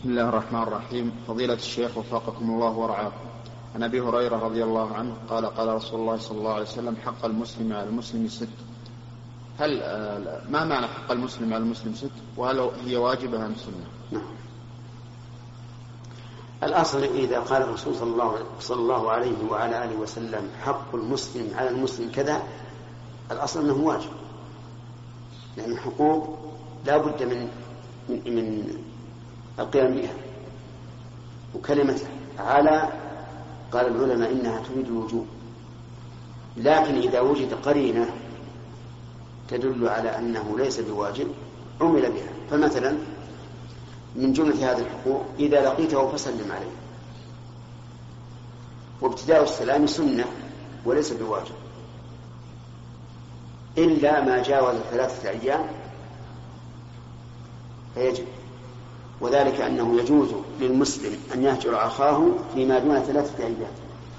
بسم الله الرحمن الرحيم. فضيلة الشيخ وفقكم الله ورعاكم، عن أبي هريرة رضي الله عنه قال قال رسول الله صلى الله عليه وسلم: حق المسلم على المسلم 6. ما معنى حق المسلم على المسلم 6؟ وهل هي واجبة أم سنة؟ الأصل إذا قال الرسول صلى الله عليه وعلى آله وسلم حق المسلم على المسلم كذا، الأصل أنه واجب، لأن الحقوق لا بد من القيام بها. وكلمة على قال العلماء إنها تريد الوجوب، لكن إذا وجد قرينة تدل على أنه ليس بواجب عمل بها. فمثلا من جملة هذه الحقوق: إذا لقيته فسلم عليه، وابتداء السلام سنة وليس بواجب، إلا ما جاوز 3 أيام فيجب، وذلك أنه يجوز للمسلم أن يهجر أخاه فيما دون 3 أيام،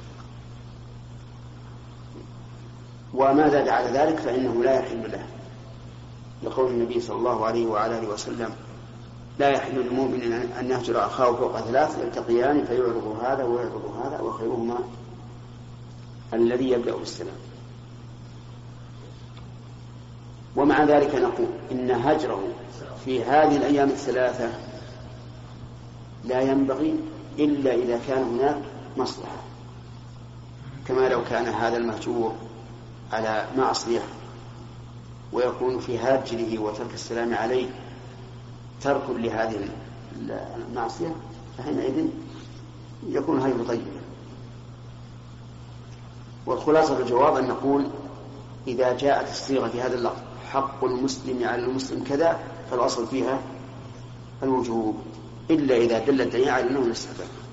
وما زاد على ذلك فإنه لا يحل له، لقول النبي صلى الله عليه وعلى آله وسلم: لا يحل للمؤمن أن يهجر أخاه فوق 3 يلتقيان فيعرض هذا ويعرض هذا وخيرهما الذي يبدأ بالسلام. ومع ذلك نقول إن هجره في هذه الأيام 3 لا ينبغي إلا إذا كان هناك مصلحة، كما لو كان هذا المهجور على معصية ويكون في هجره وترك السلام عليه ترك لهذه المعصية، فحينئذ يكون هجر طيب. والخلاصة الجواب أن نقول إذا جاءت الصيغة في هذا اللفظ حق المسلم على المسلم كذا، فالأصل فيها الوجوب، إلا إذا دل الدليل على أنه الاستحباب.